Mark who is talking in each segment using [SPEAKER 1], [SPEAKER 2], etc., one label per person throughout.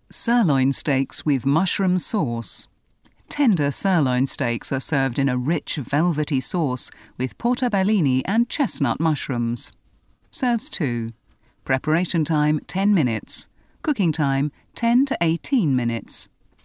[SPEAKER 1] Sirloin steaks with mushroom sauce. Tender sirloin steaks are served in a rich, velvety sauce with portabellini and chestnut mushrooms. Serves 2. Preparation time 10 minutes. Cooking time 10 to 18 minutes.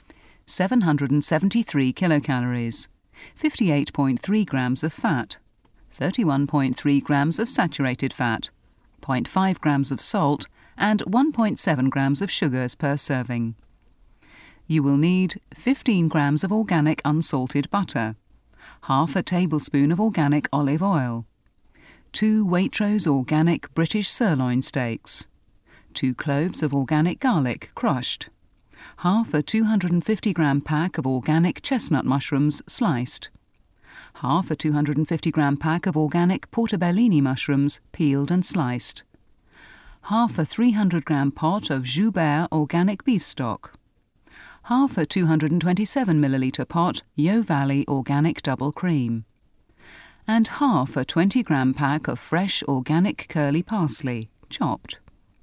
[SPEAKER 1] 773 kilocalories. 58.3 grams of fat. 31.3 grams of saturated fat. 0.5 grams of salt and 1.7 grams of sugars per serving. You will need 15 grams of organic unsalted butter, half a tablespoon of organic olive oil, 2 Waitrose organic British sirloin steaks, 2 cloves of organic garlic crushed, half a 250-gram pack of organic chestnut mushrooms sliced, half a 250-gram pack of organic portabellini mushrooms peeled and sliced, half a 300-gram pot of Joubert organic beef stock, half a 227 millilitre pot Yo Valley organic double cream, and half a 20-gram pack of fresh organic curly parsley, chopped.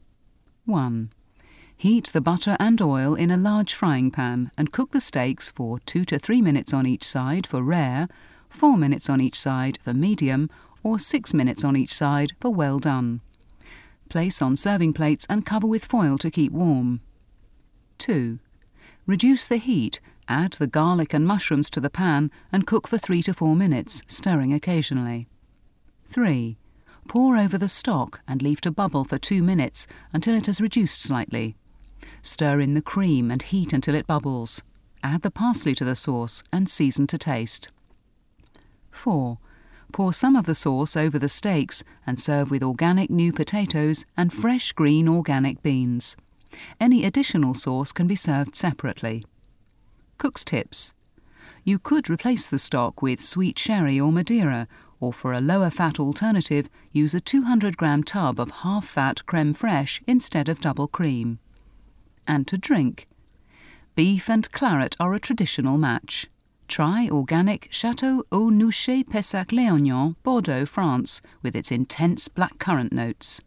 [SPEAKER 1] 1. Heat the butter and oil in a large frying pan and cook the steaks for 2 to 3 minutes on each side for rare, 4 minutes on each side for medium, or 6 minutes on each side for well done. Place on serving plates and cover with foil to keep warm. 2. Reduce the heat, add the garlic and mushrooms to the pan and cook for 3 to 4 minutes, stirring occasionally. 3. Pour over the stock and leave to bubble for 2 minutes until it has reduced slightly. Stir in the cream and heat until it bubbles. Add the parsley to the sauce and season to taste. 4. Pour some of the sauce over the steaks and serve with organic new potatoes and fresh green organic beans. Any additional sauce can be served separately. Cook's tips. You could replace the stock with sweet sherry or Madeira, or for a lower fat alternative, use a 200-gram tub of half-fat creme fraiche instead of double cream. And to drink. Beef and claret are a traditional match. Try organic Château Haut Nouché Pessac Léognan, Bordeaux, France, with its intense blackcurrant notes.